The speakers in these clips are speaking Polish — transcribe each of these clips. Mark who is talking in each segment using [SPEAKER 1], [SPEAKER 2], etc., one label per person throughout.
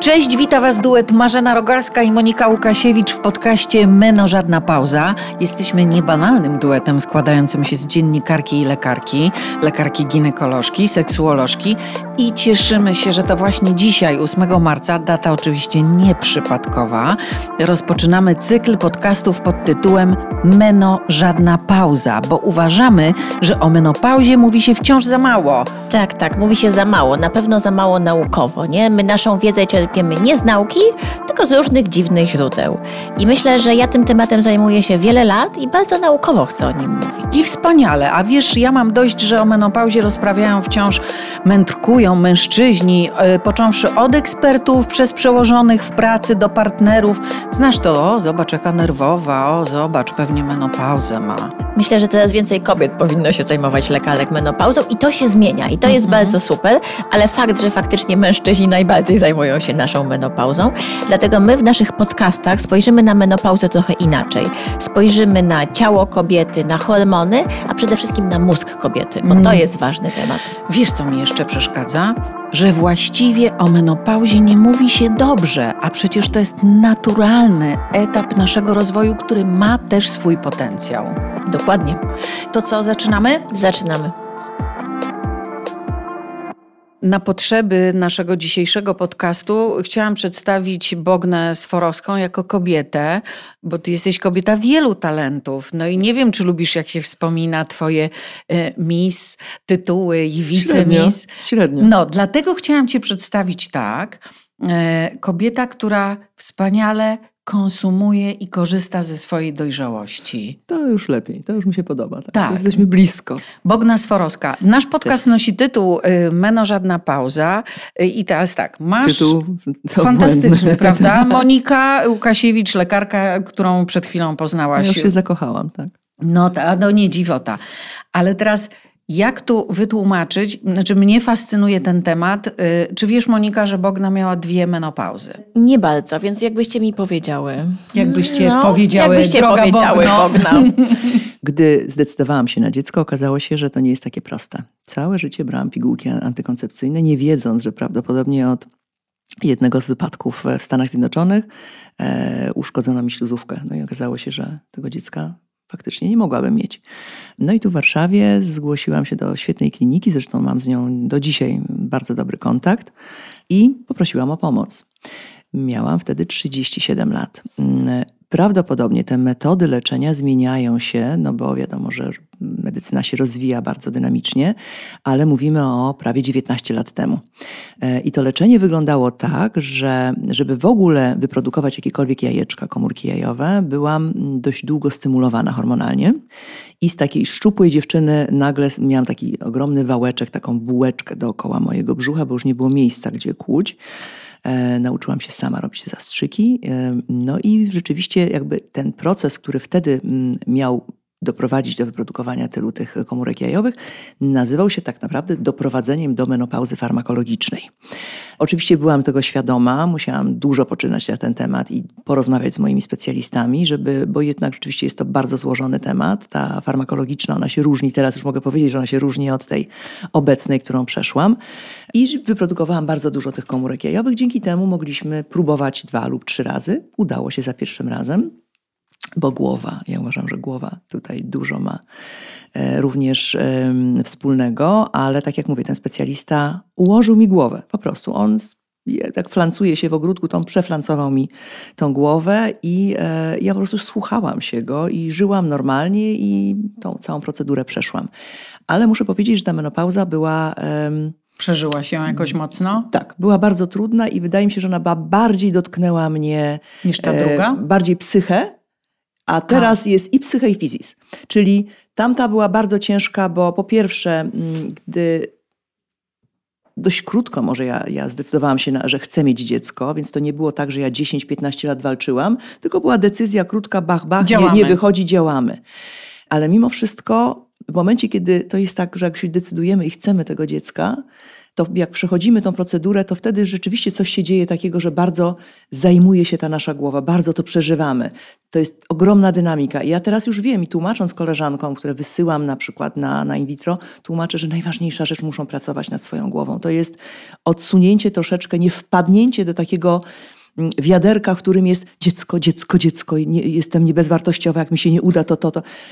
[SPEAKER 1] Cześć, wita Was duet Marzena Rogalska i Monika Łukasiewicz w podcaście Meno Żadna Pauza. Jesteśmy niebanalnym duetem składającym się z dziennikarki i lekarki ginekolożki, seksuolożki i cieszymy się, że to właśnie dzisiaj, 8 marca, data oczywiście nieprzypadkowa, rozpoczynamy cykl podcastów pod tytułem Meno Żadna Pauza, bo uważamy, że o menopauzie mówi się wciąż za mało.
[SPEAKER 2] Tak, mówi się za mało, na pewno za mało naukowo, nie? My naszą wiedzę czerpiemy nie z nauki, tylko z różnych dziwnych źródeł. I myślę, że ja tym tematem zajmuję się wiele lat i bardzo naukowo chcę o nim mówić.
[SPEAKER 1] I wspaniale, a wiesz, ja mam dość, że o menopauzie rozprawiają wciąż, mędrkują mężczyźni, począwszy od ekspertów, przez przełożonych w pracy do partnerów. Znasz to, o zobacz jaka nerwowa, o zobacz, pewnie menopauzę ma.
[SPEAKER 2] Myślę, że coraz więcej kobiet powinno się zajmować lekarek menopauzą i to się zmienia i to jest bardzo super, ale fakt, że faktycznie mężczyźni najbardziej zajmują się naszą menopauzą, dlatego my w naszych podcastach spojrzymy na menopauzę trochę inaczej. Spojrzymy na ciało kobiety, na hormony, a przede wszystkim na mózg kobiety, bo to jest ważny temat.
[SPEAKER 1] Wiesz, co mi jeszcze przeszkadza? Że właściwie o menopauzie nie mówi się dobrze, a przecież to jest naturalny etap naszego rozwoju, który ma też swój potencjał.
[SPEAKER 2] Dokładnie.
[SPEAKER 1] To co, zaczynamy?
[SPEAKER 2] Zaczynamy.
[SPEAKER 1] Na potrzeby naszego dzisiejszego podcastu chciałam przedstawić Bognę Sforowską jako kobietę, bo ty jesteś kobieta wielu talentów. No i nie wiem, czy lubisz, jak się wspomina twoje miss, tytuły i wicemiss.
[SPEAKER 3] Średnio.
[SPEAKER 1] No, dlatego chciałam cię przedstawić tak. Kobieta, która wspaniale konsumuje i korzysta ze swojej dojrzałości.
[SPEAKER 3] To już lepiej, to już mi się podoba.
[SPEAKER 1] Tak.
[SPEAKER 3] Jesteśmy blisko.
[SPEAKER 1] Bogna Sforowska. Nasz podcast
[SPEAKER 3] Cześć.
[SPEAKER 1] nosi tytuł Meno Żadna Pauza. I teraz tak, masz
[SPEAKER 3] Tytuł
[SPEAKER 1] fantastyczny, prawda? Monika Łukasiewicz, lekarka, którą przed chwilą poznałaś.
[SPEAKER 3] Ja już się zakochałam, tak.
[SPEAKER 1] No nie dziwota. Ale teraz jak tu wytłumaczyć, znaczy mnie fascynuje ten temat. Czy wiesz, Monika, że Bogna miała 2 menopauzy?
[SPEAKER 2] Nie bardzo, więc jakbyście mi powiedziały.
[SPEAKER 1] Jakbyście powiedziały,
[SPEAKER 2] jakbyście
[SPEAKER 1] droga
[SPEAKER 2] powiedziały, Bogna.
[SPEAKER 3] Gdy zdecydowałam się na dziecko, okazało się, że to nie jest takie proste. Całe życie brałam pigułki antykoncepcyjne, nie wiedząc, że prawdopodobnie od jednego z wypadków w Stanach Zjednoczonych uszkodzono mi śluzówkę. No i okazało się, że tego dziecka faktycznie nie mogłabym mieć. No i tu w Warszawie zgłosiłam się do świetnej kliniki, zresztą mam z nią do dzisiaj bardzo dobry kontakt i poprosiłam o pomoc. Miałam wtedy 37 lat. Prawdopodobnie te metody leczenia zmieniają się, no bo wiadomo, że medycyna się rozwija bardzo dynamicznie, ale mówimy o prawie 19 lat temu. I to leczenie wyglądało tak, że żeby w ogóle wyprodukować jakiekolwiek jajeczka, komórki jajowe, byłam dość długo stymulowana hormonalnie i z takiej szczupłej dziewczyny nagle miałam taki ogromny wałeczek, taką bułeczkę dookoła mojego brzucha, bo już nie było miejsca, gdzie kłuć. Nauczyłam się sama robić zastrzyki. No i rzeczywiście jakby ten proces, który wtedy miał doprowadzić do wyprodukowania tylu tych komórek jajowych, nazywał się tak naprawdę doprowadzeniem do menopauzy farmakologicznej. Oczywiście byłam tego świadoma, musiałam dużo poczytać na ten temat i porozmawiać z moimi specjalistami, bo jednak rzeczywiście jest to bardzo złożony temat. Ta farmakologiczna, ona się różni, teraz już mogę powiedzieć, że ona się różni od tej obecnej, którą przeszłam. I wyprodukowałam bardzo dużo tych komórek jajowych. Dzięki temu mogliśmy próbować 2 lub 3 razy. Udało się za pierwszym razem. Bo głowa, ja uważam, że głowa tutaj dużo ma również wspólnego, ale tak jak mówię, ten specjalista ułożył mi głowę. Po prostu on tak flancuje się w ogródku, to on przeflancował mi tą głowę i ja po prostu słuchałam się go i żyłam normalnie i tą całą procedurę przeszłam. Ale muszę powiedzieć, że ta menopauza była...
[SPEAKER 1] Przeżyłaś ją jakoś mocno?
[SPEAKER 3] Tak, była bardzo trudna i wydaje mi się, że ona bardziej dotknęła mnie...
[SPEAKER 1] Niż ta druga?
[SPEAKER 3] Bardziej psychę. A teraz jest i psyche, i fizis. Czyli tamta była bardzo ciężka, bo po pierwsze, gdy dość krótko może ja zdecydowałam się, że chcę mieć dziecko, więc to nie było tak, że ja 10-15 lat walczyłam, tylko była decyzja krótka, bach, nie wychodzi, działamy. Ale mimo wszystko w momencie, kiedy to jest tak, że jak się decydujemy i chcemy tego dziecka, to jak przechodzimy tą procedurę, to wtedy rzeczywiście coś się dzieje takiego, że bardzo zajmuje się ta nasza głowa, bardzo to przeżywamy. To jest ogromna dynamika. I ja teraz już wiem i tłumacząc koleżankom, które wysyłam na przykład na in vitro, tłumaczę, że najważniejsza rzecz, muszą pracować nad swoją głową. To jest odsunięcie troszeczkę, nie wpadnięcie do takiego wiaderka, w którym jest dziecko, jestem niebezwartościowa, jak mi się nie uda, to.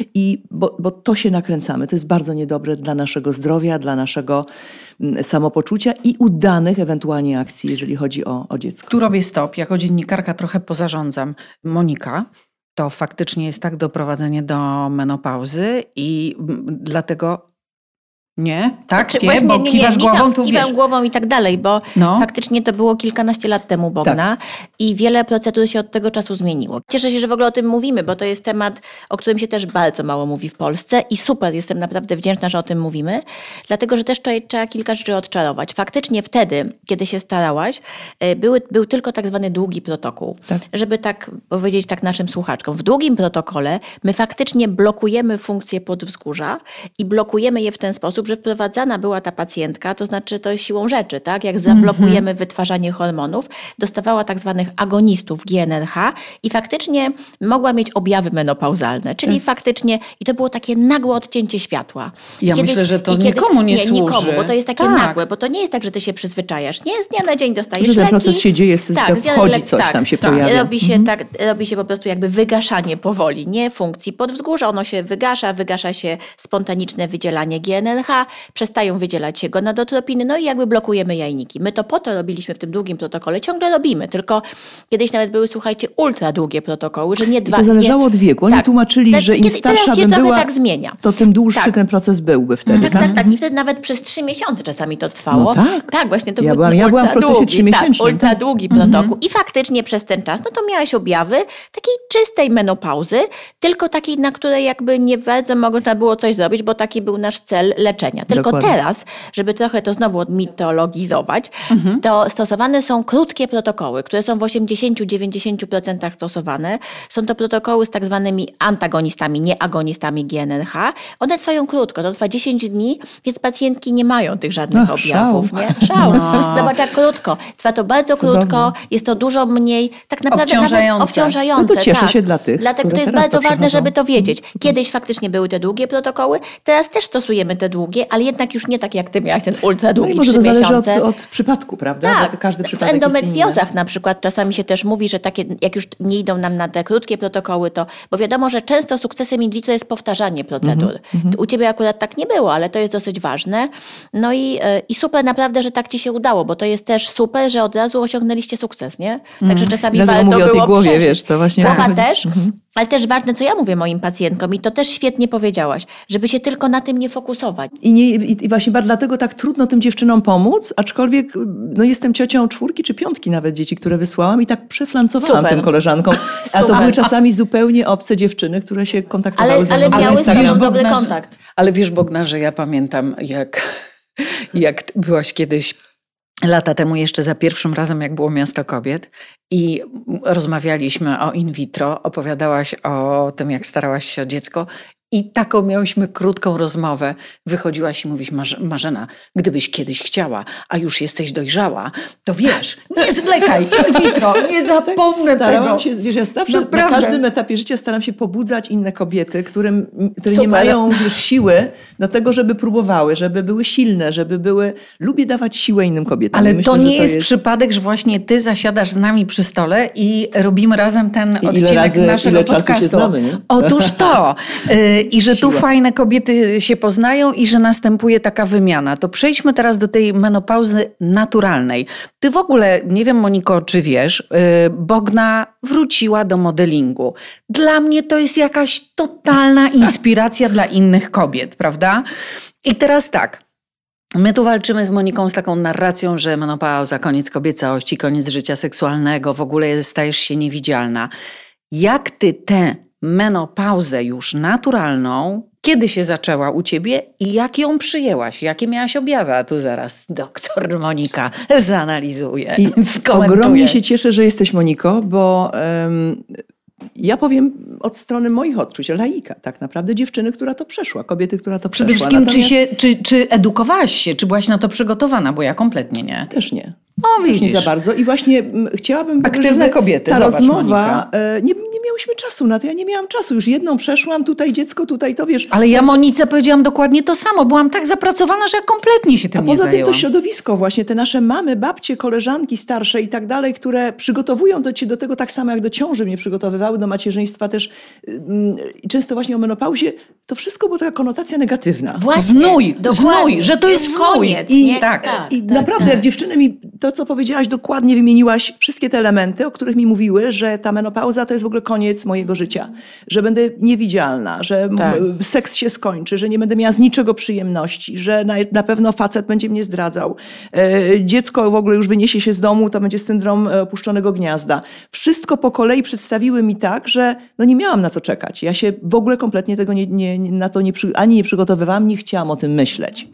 [SPEAKER 3] Bo to się nakręcamy. To jest bardzo niedobre dla naszego zdrowia, dla naszego samopoczucia i udanych ewentualnie akcji, jeżeli chodzi o dziecko.
[SPEAKER 1] Tu robię stop. Jako dziennikarka trochę pozarządzam. Monika, to faktycznie jest tak doprowadzenie do menopauzy i dlatego... Nie? Tak?
[SPEAKER 2] Znaczy,
[SPEAKER 1] nie? Bo kiwasz głową, tu
[SPEAKER 2] kiwam głową i tak dalej, bo faktycznie to było kilkanaście lat temu, Bogna, i wiele procedur się od tego czasu zmieniło. Cieszę się, że w ogóle o tym mówimy, bo to jest temat, o którym się też bardzo mało mówi w Polsce i super, jestem naprawdę wdzięczna, że o tym mówimy, dlatego, że też tutaj trzeba kilka rzeczy odczarować. Faktycznie wtedy, kiedy się starałaś, był tylko tak zwany długi protokół. Tak. Żeby tak powiedzieć tak naszym słuchaczkom. W długim protokole my faktycznie blokujemy funkcje podwzgórza i blokujemy je w ten sposób, że wprowadzana była ta pacjentka, to znaczy to jest siłą rzeczy, tak? Jak zablokujemy wytwarzanie hormonów, dostawała tak zwanych agonistów GnRH i faktycznie mogła mieć objawy menopauzalne, czyli faktycznie, i to było takie nagłe odcięcie światła.
[SPEAKER 1] Myślę, że to nikomu nie służy.
[SPEAKER 2] Nikomu, bo to jest takie nagłe, bo to nie jest tak, że ty się przyzwyczajasz. Nie, z dnia na dzień dostajesz leki.
[SPEAKER 3] Ten proces się dzieje, wchodzi coś tam się pojawia.
[SPEAKER 2] Robi się po prostu jakby wygaszanie powoli, nie funkcji podwzgórza, ono się wygasza się spontaniczne wydzielanie GnRH, przestają wydzielać się gonadotropiny, no i jakby blokujemy jajniki. My to po to robiliśmy w tym długim protokole, ciągle robimy, tylko kiedyś nawet były, słuchajcie, ultra długie protokoły, że nie dwa...
[SPEAKER 3] I to zależało od wieku. Oni tłumaczyli, że im starsza bym była,
[SPEAKER 2] tak zmienia.
[SPEAKER 3] to tym dłuższy ten proces byłby wtedy.
[SPEAKER 2] Tak. I wtedy nawet przez 3 miesiące czasami to trwało.
[SPEAKER 3] No tak,
[SPEAKER 2] właśnie to
[SPEAKER 3] ja
[SPEAKER 2] był
[SPEAKER 3] byłam w procesie 3-miesięcznym.
[SPEAKER 2] Ultra długi protokół. I faktycznie przez ten czas, no to miałaś objawy takiej czystej menopauzy, tylko takiej, na której jakby nie bardzo można było coś zrobić, bo taki był nasz cel leczenia. Tylko teraz, żeby trochę to znowu odmitologizować, to stosowane są krótkie protokoły, które są w 80-90% stosowane. Są to protokoły z tak zwanymi antagonistami, nie agonistami GnRH. One trwają krótko, to trwa 10 dni, więc pacjentki nie mają tych żadnych objawów. Nie? Szał. Zobacz, jak krótko. Trwa to bardzo krótko, jest to dużo mniej tak naprawdę obciążające.
[SPEAKER 3] No to cieszę się dla tych,
[SPEAKER 2] dlatego to jest bardzo ważne, żeby to wiedzieć. Kiedyś faktycznie były te długie protokoły, teraz też stosujemy te długie, ale jednak już nie tak jak ty miałaś ten ultra długi 3 miesiące.
[SPEAKER 3] Może to zależy od przypadku, prawda?
[SPEAKER 2] Tak.
[SPEAKER 3] Bo każdy przypadek
[SPEAKER 2] w endometriozach na przykład czasami się też mówi, że takie, jak już nie idą nam na te krótkie protokoły, to, bo wiadomo, że często sukcesem in vitro jest powtarzanie procedur. U ciebie akurat tak nie było, ale to jest dosyć ważne. No i super naprawdę, że tak ci się udało, bo to jest też super, że od razu osiągnęliście sukces, nie? Także czasami warto
[SPEAKER 3] mówię
[SPEAKER 2] było
[SPEAKER 3] o tej głowie,
[SPEAKER 2] przeżyć.
[SPEAKER 3] wiesz, to właśnie...
[SPEAKER 2] Głowa też, ale też ważne, co ja mówię moim pacjentkom i to też świetnie powiedziałaś, żeby się tylko na tym nie fokusować.
[SPEAKER 3] I właśnie dlatego tak trudno tym dziewczynom pomóc, aczkolwiek jestem ciocią 4 czy 5 nawet dzieci, które wysłałam i tak przeflancowałam tym koleżankom. A to były czasami zupełnie obce dziewczyny, które się kontaktowały ze mną.
[SPEAKER 2] Ale miały z tym dobry kontakt.
[SPEAKER 1] Ale wiesz, Bogna, że ja pamiętam, jak byłaś kiedyś lata temu jeszcze za pierwszym razem, jak było Miasto Kobiet i rozmawialiśmy o in vitro, opowiadałaś o tym, jak starałaś się o dziecko i taką miałyśmy krótką rozmowę. Wychodziłaś i mówisz, Marzena, gdybyś kiedyś chciała, a już jesteś dojrzała, to wiesz, nie zwlekaj, in vitro, nie zapomnę tego.
[SPEAKER 3] Wiesz, ja zawsze na każdym etapie życia staram się pobudzać inne kobiety, które nie mają siły do tego, żeby próbowały, żeby były silne, lubię dawać siłę innym kobietom.
[SPEAKER 1] Ale myślę, to nie jest przypadek, że właśnie ty zasiadasz z nami przy stole i robimy razem ten odcinek naszego podcastu.
[SPEAKER 3] Się znamy, nie?
[SPEAKER 1] Otóż to. I że tu fajne kobiety się poznają i że następuje taka wymiana. To przejdźmy teraz do tej menopauzy naturalnej. Ty w ogóle, nie wiem Moniko, czy wiesz, Bogna wróciła do modelingu. Dla mnie to jest jakaś totalna inspiracja dla innych kobiet, prawda? I teraz tak. My tu walczymy z Moniką z taką narracją, że menopauza, koniec kobiecości, koniec życia seksualnego, w ogóle stajesz się niewidzialna. Jak ty tę menopauzę już naturalną, kiedy się zaczęła u ciebie i jak ją przyjęłaś? Jakie miałaś objawy? A tu zaraz doktor Monika zanalizuje,
[SPEAKER 3] I ogromnie się cieszę, że jesteś, Moniko, bo Ja powiem od strony moich odczuć, laika, tak naprawdę dziewczyny, która to przeszła, kobiety, która to przeszła.
[SPEAKER 1] Przede wszystkim, czy edukowałaś się, czy byłaś na to przygotowana, bo ja kompletnie nie.
[SPEAKER 3] Też nie.
[SPEAKER 1] O, widzisz.
[SPEAKER 3] Nie za bardzo. I właśnie chciałabym...
[SPEAKER 1] Aktywne kobiety,
[SPEAKER 3] ta
[SPEAKER 1] zobacz,
[SPEAKER 3] rozmowa, nie miałyśmy czasu na to. Ja nie miałam czasu. Już jedną przeszłam, tutaj dziecko, tutaj to, wiesz...
[SPEAKER 1] Ale ja Monice powiedziałam dokładnie to samo. Byłam tak zapracowana, że ja kompletnie się tym nie zajęłam.
[SPEAKER 3] A poza tym to środowisko właśnie, te nasze mamy, babcie, koleżanki starsze i tak dalej, które przygotowują cię do tego tak samo, jak do ciąży mnie przygotowywały, do macierzyństwa też. Często właśnie o menopauzie, to wszystko była taka konotacja negatywna.
[SPEAKER 2] Właśnie,
[SPEAKER 1] znój, że to jest
[SPEAKER 2] koniec.
[SPEAKER 1] I
[SPEAKER 3] naprawdę, jak dziewczyny mi to, co powiedziałaś, dokładnie wymieniłaś wszystkie te elementy, o których mi mówiły, że ta menopauza to jest w ogóle koniec mojego życia, że będę niewidzialna, że seks się skończy, że nie będę miała z niczego przyjemności, że na pewno facet będzie mnie zdradzał. Dziecko w ogóle już wyniesie się z domu, to będzie syndrom opuszczonego gniazda. Wszystko po kolei przedstawiły mi tak, że nie miałam na co czekać. Ja się w ogóle kompletnie tego ani nie przygotowywałam, nie chciałam o tym myśleć.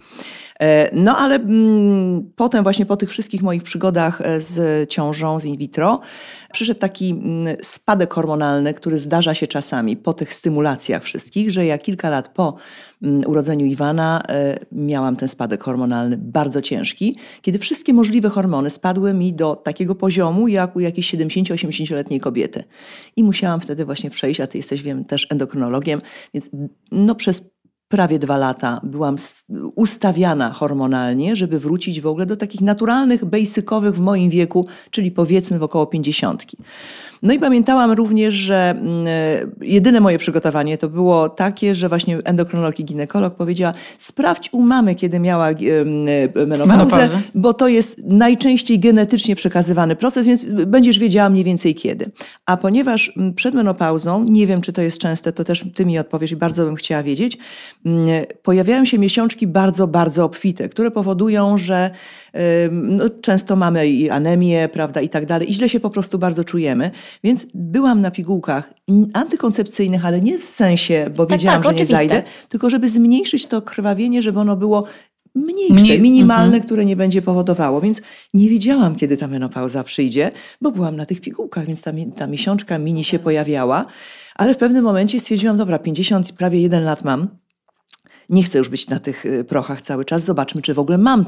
[SPEAKER 3] No ale potem właśnie po tych wszystkich moich przygodach z ciążą, z in vitro, przyszedł taki spadek hormonalny, który zdarza się czasami po tych stymulacjach wszystkich, że ja kilka lat po urodzeniu Iwana miałam ten spadek hormonalny bardzo ciężki, kiedy wszystkie możliwe hormony spadły mi do takiego poziomu, jak u jakiejś 70-80-letniej kobiety. I musiałam wtedy właśnie przejść, a ty jesteś, wiem, też endokrynologiem, więc przez prawie 2 lata byłam ustawiana hormonalnie, żeby wrócić w ogóle do takich naturalnych, basicowych w moim wieku, czyli powiedzmy w około 50. No i pamiętałam również, że jedyne moje przygotowanie to było takie, że właśnie endokrynolog i ginekolog powiedziała: sprawdź u mamy, kiedy miała menopauzę, bo to jest najczęściej genetycznie przekazywany proces, więc będziesz wiedziała mniej więcej kiedy. A ponieważ przed menopauzą, nie wiem, czy to jest częste, to też ty mi odpowiesz i bardzo bym chciała wiedzieć, pojawiają się miesiączki bardzo, bardzo obfite, które powodują, że często mamy i anemię, prawda, i tak dalej, i źle się po prostu bardzo czujemy. Więc byłam na pigułkach antykoncepcyjnych, ale nie w sensie, bo wiedziałam, że nie zajdę, tylko żeby zmniejszyć to krwawienie, żeby ono było mniejsze, minimalne, które nie będzie powodowało. Więc nie wiedziałam, kiedy ta menopauza przyjdzie, bo byłam na tych pigułkach, więc ta miesiączka mini się pojawiała. Ale w pewnym momencie stwierdziłam, dobra, 50, prawie 1 lat mam. Nie chcę już być na tych prochach cały czas. Zobaczmy, czy w ogóle mam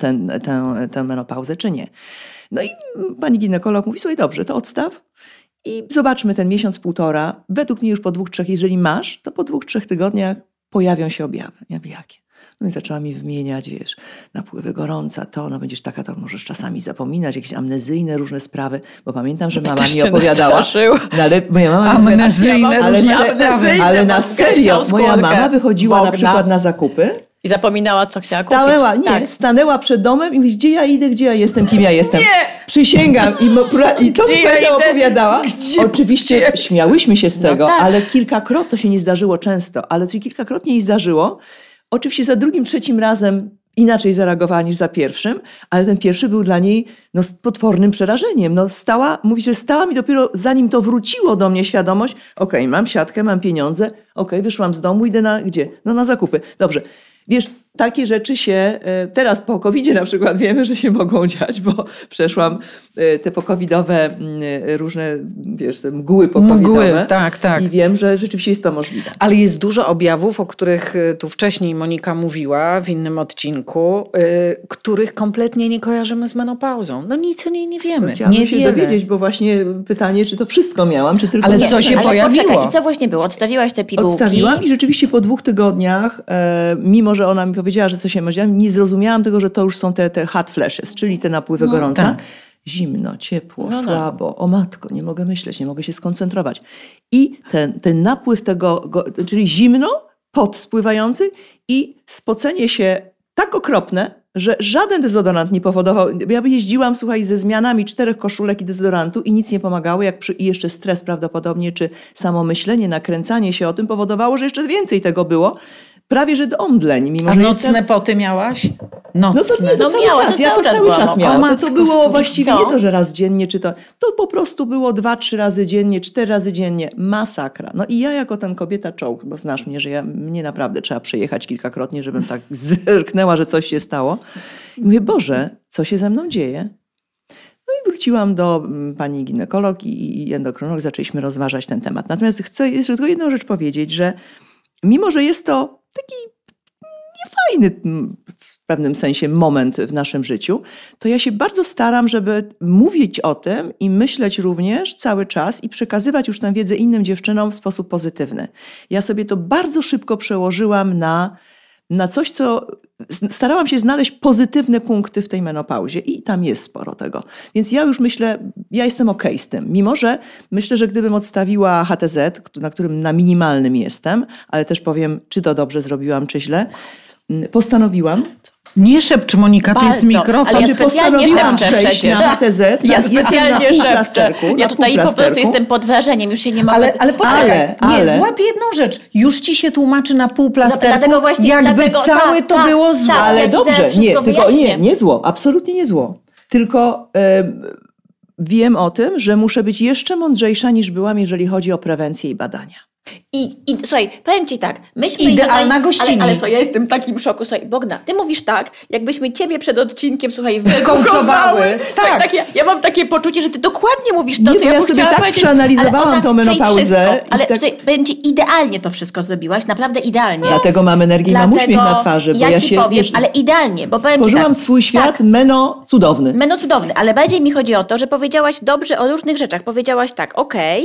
[SPEAKER 3] tę menopauzę, czy nie. No i pani ginekolog mówi: słuchaj, dobrze, to odstaw i zobaczmy ten miesiąc, 1,5. Według mnie już po 2-3, jeżeli masz, to po 2-3 tygodniach pojawią się objawy. Ja mówię, jakie? No i zaczęła mi wymieniać, wiesz, napływy gorąca, będziesz taka, to możesz czasami zapominać, jakieś amnezyjne różne sprawy, bo pamiętam, że mama mi opowiadała. Ale moja mama
[SPEAKER 1] amnezyjne różne sprawy.
[SPEAKER 3] Ale na serio, moja mama wychodziła na przykład na zakupy.
[SPEAKER 2] I zapominała, co chciała kupić.
[SPEAKER 3] Stanęła przed domem i mówi: gdzie ja idę, gdzie ja jestem, kim ja jestem.
[SPEAKER 1] Nie!
[SPEAKER 3] Przysięgam. I to mi opowiadała. Oczywiście śmiałyśmy się z tego, ale kilkakrotnie, to się nie zdarzyło często, ale kilkakrotnie jej zdarzyło. Oczywiście za drugim, trzecim razem inaczej zareagowała niż za pierwszym, ale ten pierwszy był dla niej z potwornym przerażeniem. Mówi, że stała mi dopiero zanim to wróciło do mnie świadomość: okej, mam siatkę, mam pieniądze, wyszłam z domu, idę gdzie? Na zakupy. Dobrze. Wiesz, takie rzeczy się teraz po COVID-zie na przykład wiemy, że się mogą dziać, bo przeszłam te pokowidowe różne, wiesz, te mgły pokowidowe.
[SPEAKER 1] Tak.
[SPEAKER 3] I wiem, że rzeczywiście jest to możliwe.
[SPEAKER 1] Ale jest dużo objawów, o których tu wcześniej Monika mówiła w innym odcinku, których kompletnie nie kojarzymy z menopauzą. Nic o niej nie wiemy.
[SPEAKER 3] Chciałabym się dowiedzieć, bo właśnie pytanie, czy to wszystko miałam, czy tylko...
[SPEAKER 1] Ale co się pojawiło?
[SPEAKER 2] Poczekaj, i co właśnie było? Odstawiłaś te pigułki?
[SPEAKER 3] Odstawiłam i rzeczywiście po 2 tygodniach, mimo że ona mi powiedziała, że coś się ma, nie zrozumiałam tego, że to już są te hot flashes, czyli te napływy gorąca. Tak. Zimno, ciepło, słabo. O matko, nie mogę myśleć, nie mogę się skoncentrować. I ten napływ tego, czyli zimno, pot spływający i spocenie się tak okropne, że żaden dezodorant nie powodował. Ja jeździłam, słuchaj, ze zmianami 4 koszulek i dezodorantu i nic nie pomagało, i jeszcze stres prawdopodobnie, czy samo myślenie, nakręcanie się o tym powodowało, że jeszcze więcej tego było. Prawie że do omdleń. Mimo, że
[SPEAKER 1] nocne poty miałaś? Nocne.
[SPEAKER 3] To cały czas. Ja to cały czas miałam. To było właściwie nie to, że raz dziennie, czy to po prostu było 2-3 razy dziennie, 4 razy dziennie. Masakra. I ja jako ten kobieta czołg, bo znasz mnie, że mnie naprawdę trzeba przejechać kilkakrotnie, żebym tak zerknęła, że coś się stało. I mówię: Boże, co się ze mną dzieje? i wróciłam do pani ginekolog i endokrynolog, zaczęliśmy rozważać ten temat. Natomiast chcę jeszcze tylko jedną rzecz powiedzieć, że mimo, że jest to taki niefajny w pewnym sensie moment w naszym życiu, to ja się bardzo staram, żeby mówić o tym i myśleć również cały czas i przekazywać już tę wiedzę innym dziewczynom w sposób pozytywny. Ja sobie to bardzo szybko przełożyłam na coś, co starałam się znaleźć pozytywne punkty w tej menopauzie i tam jest sporo tego. Więc ja już myślę, ja jestem okej z tym. Mimo, że myślę, że gdybym odstawiła HTZ, na którym na minimalnym jestem, ale też powiem, czy to dobrze zrobiłam, czy źle, postanowiłam.
[SPEAKER 1] Nie szepcz, Monika, to jest mikrofon.
[SPEAKER 2] Ale ja specjalnie szepczę przecież.
[SPEAKER 3] Na HTZ,
[SPEAKER 2] ja specjalnie szepczę. Ja tutaj po prostu jestem pod wrażeniem, już się nie mogę...
[SPEAKER 1] Ale poczekaj, złap jedną rzecz. Już ci się tłumaczy na pół plasterku,
[SPEAKER 2] dlatego właśnie,
[SPEAKER 1] jakby całe to było zło.
[SPEAKER 3] Ale
[SPEAKER 2] ja
[SPEAKER 3] dobrze, nie zło, absolutnie nie zło. Tylko wiem o tym, że muszę być jeszcze mądrzejsza niż byłam, jeżeli chodzi o prewencję i badania.
[SPEAKER 2] I słuchaj, powiem ci tak, myśmy
[SPEAKER 1] idealna gościni.
[SPEAKER 2] Ale słuchaj, ja jestem w takim szoku. Słuchaj, Bogna, ty mówisz tak, jakbyśmy ciebie przed odcinkiem, słuchaj,
[SPEAKER 1] wykołczowały.
[SPEAKER 2] Tak. Ja mam takie poczucie, że ty dokładnie mówisz to, co ja bym
[SPEAKER 3] sobie
[SPEAKER 2] chciała
[SPEAKER 3] tak
[SPEAKER 2] powiedzieć.
[SPEAKER 3] przeanalizowałam tą menopauzę.
[SPEAKER 2] Ale słuchaj, powiem ci, idealnie to wszystko zrobiłaś, naprawdę idealnie.
[SPEAKER 3] Dlatego mam energię i mam uśmiech na twarzy, bo ja
[SPEAKER 2] ci powiem, ale idealnie, bo powiem
[SPEAKER 3] stworzyłam swój świat cudowny.
[SPEAKER 2] Cudowny, ale bardziej mi chodzi o to, że powiedziałaś dobrze o różnych rzeczach. Powiedziałaś tak,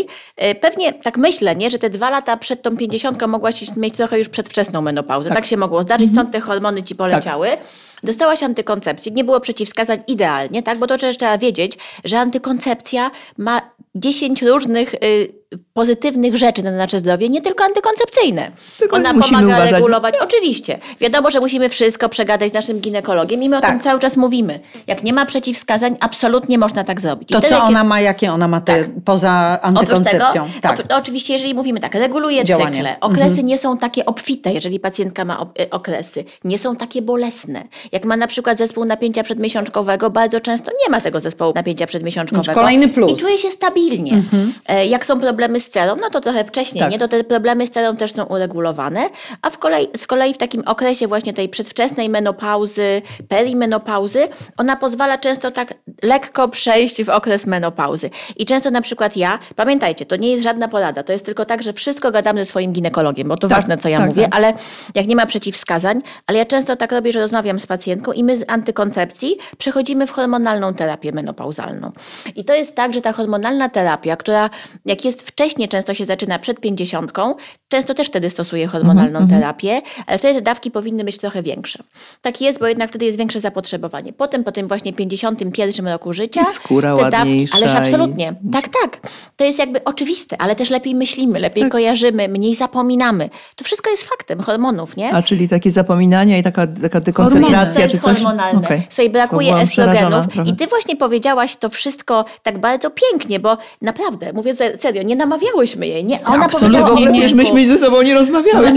[SPEAKER 2] pewnie tak myślę, nie, że te 2 lata przed tą 50 mogłaś mieć trochę już przedwczesną menopauzę. Tak się mogło zdarzyć, stąd te hormony ci poleciały. Tak. Dostałaś antykoncepcji, nie było przeciwwskazań idealnie, tak? Bo to też trzeba wiedzieć, że antykoncepcja ma 10 różnych pozytywnych rzeczy na nasze zdrowie, nie tylko antykoncepcyjne. Ona pomaga regulować. Oczywiście. Wiadomo, że musimy wszystko przegadać z naszym ginekologiem i my o tym cały czas mówimy. Jak nie ma przeciwwskazań, absolutnie można tak zrobić.
[SPEAKER 1] To co ona ma, jakie ona ma poza antykoncepcją?
[SPEAKER 2] Oprócz tego, oczywiście, jeżeli mówimy tak, reguluje cykle. Okresy nie są takie obfite, jeżeli pacjentka ma okresy. Nie są takie bolesne. Jak ma na przykład zespół napięcia przedmiesiączkowego, bardzo często nie ma tego zespołu napięcia przedmiesiączkowego.
[SPEAKER 1] Kolejny plus.
[SPEAKER 2] I czuje się stabilnie. Jak są problemy z cerą, no to trochę wcześniej, nie? To te problemy z cerą też są uregulowane, a z kolei w takim okresie właśnie tej przedwczesnej menopauzy, perimenopauzy, ona pozwala często tak lekko przejść w okres menopauzy. I często na przykład pamiętajcie, to nie jest żadna porada, to jest tylko tak, że wszystko gadam ze swoim ginekologiem, bo to ważne, co ja mówię, ale jak nie ma przeciwwskazań, ale ja często tak robię, że rozmawiam z pacjentką i my z antykoncepcji przechodzimy w hormonalną terapię menopauzalną. I to jest tak, że ta hormonalna terapia, która jak jest wcześniej, często się zaczyna przed 50, często też wtedy stosuje hormonalną terapię, ale wtedy te dawki powinny być trochę większe. Tak jest, bo jednak wtedy jest większe zapotrzebowanie. Potem po tym właśnie 51 roku życia
[SPEAKER 3] skóra
[SPEAKER 2] te
[SPEAKER 3] ładniejsza.
[SPEAKER 2] Ależ absolutnie. Tak. To jest jakby oczywiste, ale też lepiej myślimy, lepiej kojarzymy, mniej zapominamy. To wszystko jest faktem hormonów, nie?
[SPEAKER 3] A czyli takie zapominania i taka dekoncentracja czy coś?
[SPEAKER 2] Hormonalne. Okay. Słuchaj, brakuje estrogenów i ty właśnie powiedziałaś to wszystko tak bardzo pięknie, bo naprawdę, mówię serio, nie namawiałyśmy jej. Nie, ona powiedziała,
[SPEAKER 3] myśmy ze sobą nie rozmawiały.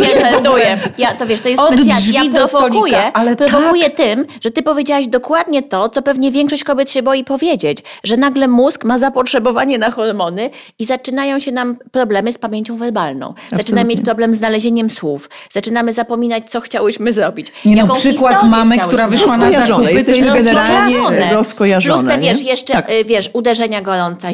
[SPEAKER 2] To wiesz, to jest specjalnie. Ja prowokuję tym, że ty powiedziałaś dokładnie to, co pewnie większość kobiet się boi powiedzieć, że nagle mózg ma zapotrzebowanie na hormony i zaczynają się nam problemy z pamięcią werbalną. Zaczynamy mieć problem z znalezieniem słów. Zaczynamy zapominać, co chciałyśmy zrobić.
[SPEAKER 1] Przykład mamy, która wyszła na zakupy, to jest
[SPEAKER 3] generalnie rozkojarzone.
[SPEAKER 2] Plus te jeszcze uderzenia gorąca,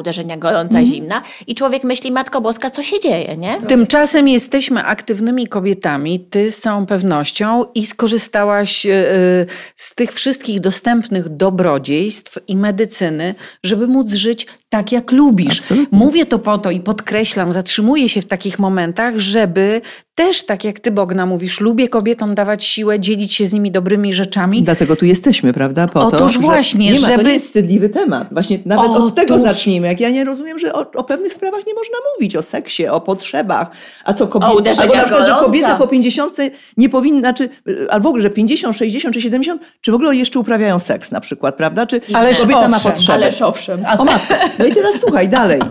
[SPEAKER 2] zimna i człowiek myśli, Matko Boska, co się dzieje, nie?
[SPEAKER 1] Tymczasem jesteśmy aktywnymi kobietami, ty z całą pewnością i skorzystałaś z tych wszystkich dostępnych dobrodziejstw i medycyny, żeby móc żyć tak, jak lubisz.
[SPEAKER 3] Absolutnie.
[SPEAKER 1] Mówię to po to i podkreślam, zatrzymuję się w takich momentach, żeby też, tak jak ty, Bogna, mówisz, lubię kobietom dawać siłę, dzielić się z nimi dobrymi rzeczami.
[SPEAKER 3] Dlatego tu jesteśmy, prawda?
[SPEAKER 1] Otóż właśnie,
[SPEAKER 3] to nie jest wstydliwy temat. Właśnie nawet od tego zacznijmy. Jak ja nie rozumiem, że o pewnych sprawach nie można mówić, o seksie, o potrzebach. A co kobieta? Albo na przykład, że kobieta po 50 nie powinna, albo w ogóle, że 50, 60 czy 70, czy w ogóle jeszcze uprawiają seks na przykład, prawda? Czy kobieta ma potrzeby?
[SPEAKER 2] Ależ owszem.
[SPEAKER 3] O matko. No i teraz słuchaj, dalej.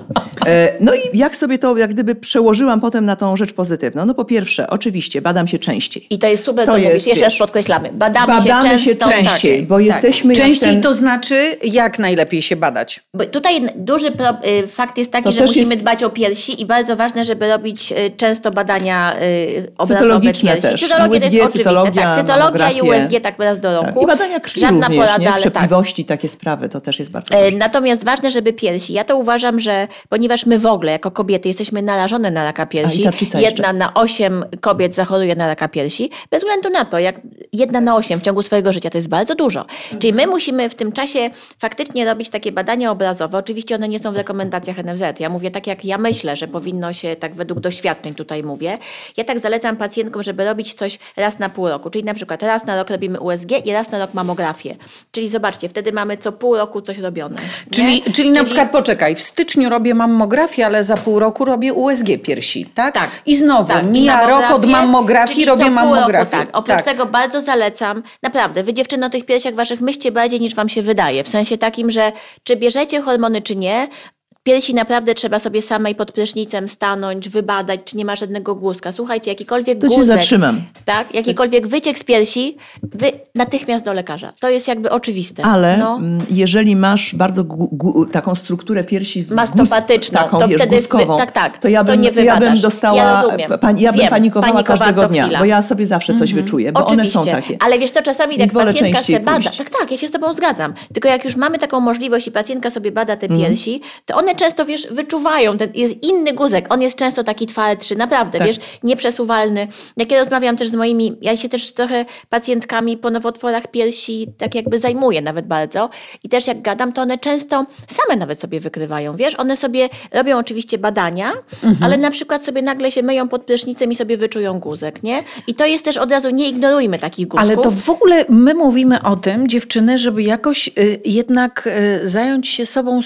[SPEAKER 3] No i jak sobie to jak gdyby przełożyłam potem na tą rzecz pozytywną? No po pierwsze, oczywiście, badam się częściej.
[SPEAKER 2] I to jest super, co mówisz. Jeszcze raz podkreślamy. Badamy się częściej.
[SPEAKER 3] Bo jesteśmy...
[SPEAKER 1] Częściej to znaczy, jak najlepiej się badać?
[SPEAKER 2] Bo tutaj duży fakt jest taki, że musimy dbać o piersi i bardzo ważne, żeby robić często badania obrazowe piersi.
[SPEAKER 3] Też.
[SPEAKER 2] Cytologia to jest oczywiste. Tak, cytologia i USG tak raz do roku.
[SPEAKER 3] Tak. I badania krwi
[SPEAKER 2] żadna
[SPEAKER 3] również,
[SPEAKER 2] porada, ale
[SPEAKER 3] przepliwości, takie sprawy, to też jest bardzo ważne.
[SPEAKER 2] Natomiast ważne, żeby piersi. Ja to uważam, że ponieważ my w ogóle jako kobiety jesteśmy narażone na raka piersi, 1 na 8 kobiet zachoruje na raka piersi, bez względu na to, jak 1 na 8 w ciągu swojego życia, to jest bardzo dużo. Czyli my musimy w tym czasie faktycznie robić takie badania obrazowe. Oczywiście one nie są w rekomendacjach NFZ. Ja mówię tak, jak ja myślę, że powinno się, tak według doświadczeń tutaj mówię. Ja tak zalecam pacjentkom, żeby robić coś raz na pół roku. Czyli na przykład raz na rok robimy USG i raz na rok mamografię. Czyli zobaczcie, wtedy mamy co pół roku coś robione.
[SPEAKER 1] Czyli na przykład, poczekaj, w styczniu robię mammografię, ale za pół roku robię USG piersi, tak?
[SPEAKER 2] Tak.
[SPEAKER 1] I znowu mija rok od mammografii, robię mammografię.
[SPEAKER 2] Roku, tak. Oprócz tego bardzo zalecam, naprawdę, wy dziewczyny o tych piersiach waszych myślcie bardziej niż wam się wydaje. W sensie takim, że czy bierzecie hormony, czy nie, piersi naprawdę trzeba sobie samej pod prysznicem stanąć, wybadać, czy nie ma żadnego guzka. Słuchajcie, jakikolwiek guzek,
[SPEAKER 3] cię zatrzymam.
[SPEAKER 2] Tak, jakikolwiek wyciek z piersi, wy natychmiast do lekarza. To jest jakby oczywiste.
[SPEAKER 3] Ale jeżeli masz bardzo taką strukturę piersi
[SPEAKER 2] mastopatyczną,
[SPEAKER 3] taką,
[SPEAKER 2] to
[SPEAKER 3] wiesz,
[SPEAKER 2] wtedy
[SPEAKER 3] guzkową,
[SPEAKER 2] to ja bym
[SPEAKER 3] dostała, ja bym panikowała każdego dnia,
[SPEAKER 2] chwila.
[SPEAKER 3] bo ja sobie zawsze coś wyczuję, bo
[SPEAKER 2] oczywiście.
[SPEAKER 3] One są takie.
[SPEAKER 2] Ale wiesz co, czasami
[SPEAKER 3] Więc
[SPEAKER 2] jak pacjentka se bada,
[SPEAKER 3] pójść.
[SPEAKER 2] tak, ja się z tobą zgadzam. Tylko jak już mamy taką możliwość i pacjentka sobie bada te piersi, to one często, wiesz, wyczuwają, jest inny guzek, on jest często taki twardszy, naprawdę, wiesz, nieprzesuwalny. Jak ja rozmawiam też z moimi, ja się też trochę pacjentkami po nowotworach piersi tak jakby zajmuję nawet bardzo i też jak gadam, to one często same nawet sobie wykrywają, wiesz, one sobie robią oczywiście badania, ale na przykład sobie nagle się myją pod prysznicem i sobie wyczują guzek, nie? I to jest też od razu, nie ignorujmy takich guzków.
[SPEAKER 1] Ale to w ogóle my mówimy o tym, dziewczyny, żeby jakoś jednak zająć się sobą,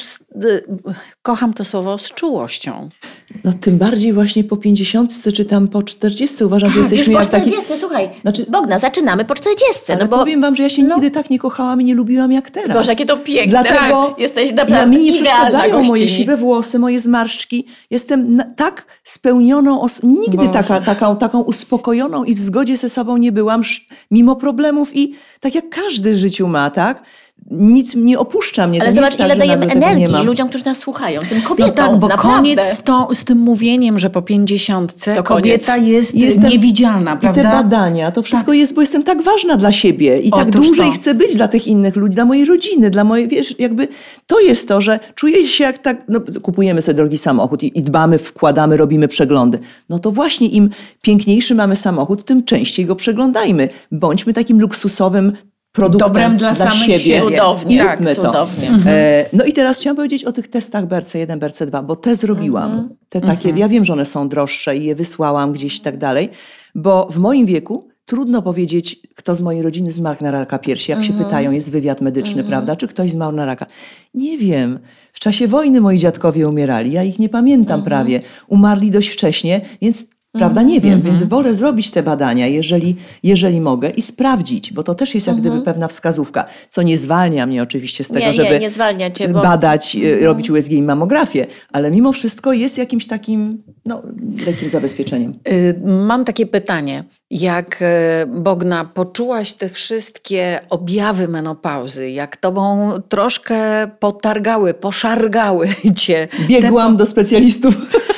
[SPEAKER 1] kocham to słowo, z czułością.
[SPEAKER 3] No tym bardziej właśnie po 50 czy tam po 40 uważam, że jesteśmy
[SPEAKER 2] już po 40, słuchaj, Bogna, zaczynamy po 40.
[SPEAKER 3] Ale powiem wam, że ja się nigdy tak nie kochałam i nie lubiłam jak teraz.
[SPEAKER 2] Boże, jakie to piękne.
[SPEAKER 3] Dlatego
[SPEAKER 2] jesteś naprawdę
[SPEAKER 3] mi nie przeszkadzają moje siwe włosy, moje zmarszczki. Jestem tak spełnioną, nigdy taką uspokojoną i w zgodzie ze sobą nie byłam, mimo problemów i tak jak każdy w życiu ma, tak? Nic nie opuszcza mnie.
[SPEAKER 2] Ale
[SPEAKER 3] to
[SPEAKER 2] zobacz,
[SPEAKER 3] nie
[SPEAKER 2] ile dajemy energii ludziom, którzy nas słuchają, tym kobietom.
[SPEAKER 1] No tak, bo
[SPEAKER 2] naprawdę.
[SPEAKER 1] koniec z tym mówieniem, że po 50 kobieta jest niewidzialna, prawda?
[SPEAKER 3] I te badania, to wszystko jest, bo jestem tak ważna dla siebie i tak dłużej chcę być dla tych innych ludzi, dla mojej rodziny, dla mojej, wiesz, jakby to jest to, że czuję się jak tak, kupujemy sobie drogi samochód i dbamy, wkładamy, robimy przeglądy. No to właśnie im piękniejszy mamy samochód, tym częściej go przeglądajmy. Bądźmy takim luksusowym produktem
[SPEAKER 1] dobrem dla samych
[SPEAKER 3] siebie.
[SPEAKER 2] Cudownie.
[SPEAKER 3] Tak,
[SPEAKER 2] cudownie.
[SPEAKER 3] No i teraz chciałam powiedzieć o tych testach BRCA1, BRCA2, bo te zrobiłam. Te takie, ja wiem, że one są droższe i je wysłałam gdzieś i tak dalej, bo w moim wieku trudno powiedzieć, kto z mojej rodziny zmarł na raka piersi. Jak się pytają, jest wywiad medyczny, prawda? Czy ktoś zmarł na raka? Nie wiem. W czasie wojny moi dziadkowie umierali. Ja ich nie pamiętam prawie. Umarli dość wcześnie, więc prawda, nie wiem, więc wolę zrobić te badania, jeżeli mogę i sprawdzić, bo to też jest jak gdyby pewna wskazówka, co nie zwalnia mnie oczywiście z tego, żeby
[SPEAKER 2] nie zwalnia cię,
[SPEAKER 3] badać, robić USG i mammografię, ale mimo wszystko jest jakimś takim lekkim zabezpieczeniem.
[SPEAKER 1] Mam takie pytanie. Jak, Bogna, poczułaś te wszystkie objawy menopauzy, jak tobą troszkę potargały, poszargały cię?
[SPEAKER 3] Biegłam do specjalistów.